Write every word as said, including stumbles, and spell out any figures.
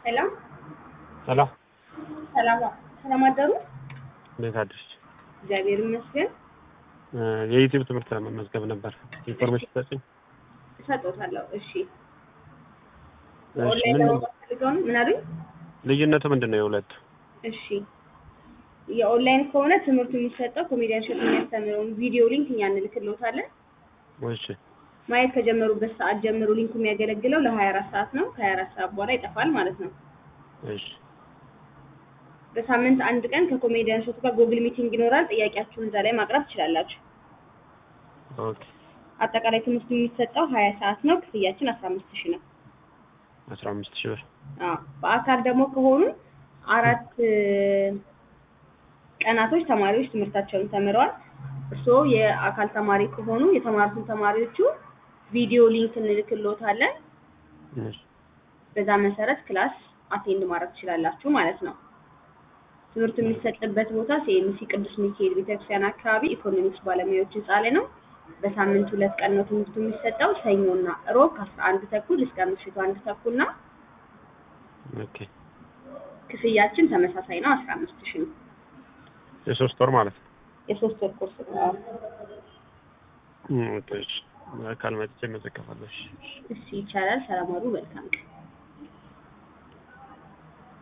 ሰላም ሰላም ሰላም ሰላም አደሩ። እንዴት አደርሽ? እግዚአብሔር ይመስገን። የዩቲዩብ ትምህርት ለመመዝገብ ነበር። ኢንፎርሜሽን ሰጪኝ። እሰጥዎታለሁ። እሺ እሺ ኦንላይን ምን ለመማር ፈልገው ነው? ምን አሉኝ? ልዩነቱ ምንድነው የሁለቱ? እሺ የኦንላይን ከሆነ ትምህርቱ የሚሰጠው ኮሜዲያን ሸት የሚያስተምረውን ቪዲዮ ሊንክ እኛ እንልክልዎታለን። እሺ ማየት ከጀመሩበት ሰዓት ጀምሮ ሊንኩ የሚያገለግለው ለሀያ አራት ሰዓት ነው። ከሀያ አራት ሰዓት በኋላ ይጠፋል ማለት ነው። እሺ በሳምንት አንድ ቀን ከኮሜዲያን ሸቱ ጋር ጉግል ሚቲንግ ይኖራል። ጥያቄያችሁን እዛ ላይ ማቅረብ ትችላላችሁ። ኦኬ አጠቃላይ ትምህርቱ የሚሰጠው ሀያ ሰዓት ነው። ክፍያችን አስራ አምስት ሺህ ነው። አስራ አምስት ሺህ ብር። አዎ በአካል ደግሞ ከሆኑ አራት ቀናቶች ተማሪዎች ትምህርታቸውን ተምረዋል። እርስዎ የአካል ተማሪ ከሆኑ የተማሩትን ተማሪዎቹ ቪዲዮ ሊንክ እንልክልዎታለን። እሺ በዛ መሰረት ክላስ አቴንድ ማድረግ ትችላላችሁ ማለት ነው። ትምህርቱ የሚሰጥበት ቦታ ሲኤምሲ ቅዱስ ሚካኤል ቤተክርስቲያን አካባቢ ኢኮኖሚክስ ባለሙያዎች ህንጻ ላይ ነው። በሳምንት ሁለት ቀን ነው ትምህርቱ የሚሰጠው፣ ሰኞና ሮብ ከአስራ አንድ ተኩል እስከ ምሽቱ አንድ ተኩል ነው። ኦኬ ክፍያችን ተመሳሳይ ነው፣ አስራ አምስት ሺህ ነው። የሶስት ወር ማለት ነው። የሶስት ወር ኮርስ ነው። ኦኬ እሺ አካል መጥቼ መዘከፋለሽ። እሺ ይቻላል። ሰላም ዋሉ። መልካም ቀን።